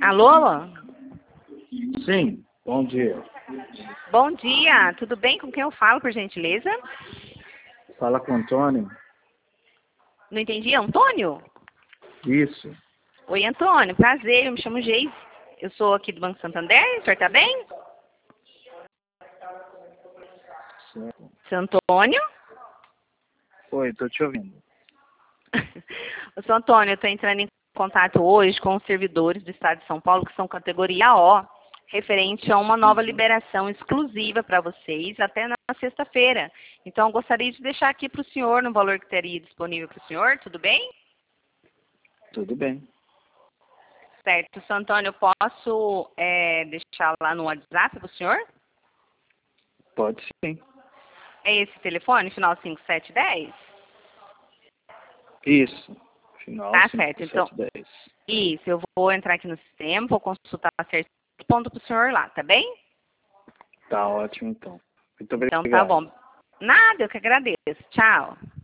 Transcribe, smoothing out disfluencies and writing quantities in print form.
Alô? Sim, bom dia. Bom dia, tudo bem? Com quem eu falo, por gentileza? Fala com o Antônio. Não entendi, Antônio? Isso. Oi, Antônio, prazer, eu me chamo Geise. Eu sou aqui do Banco Santander, o senhor tá bem? Certo. Seu Antônio? Oi, tô te ouvindo. O seu Antônio, eu estou entrando em contato hoje com os servidores do Estado de São Paulo, que são categoria O, referente a uma nova liberação exclusiva para vocês até na sexta-feira. Então, eu gostaria de deixar aqui para o senhor, no valor que teria disponível para o senhor, tudo bem? Tudo bem. Certo. Seu Antônio, eu posso deixar lá no WhatsApp para o senhor? Pode sim. É esse telefone, final 5710? Isso. Final Tá certo. Então, 5710. isso, eu vou entrar aqui no sistema, vou consultar certo ponto para o senhor lá, tá bem? Tá ótimo, então. Muito obrigado. Então tá bom. Nada, eu que agradeço. Tchau.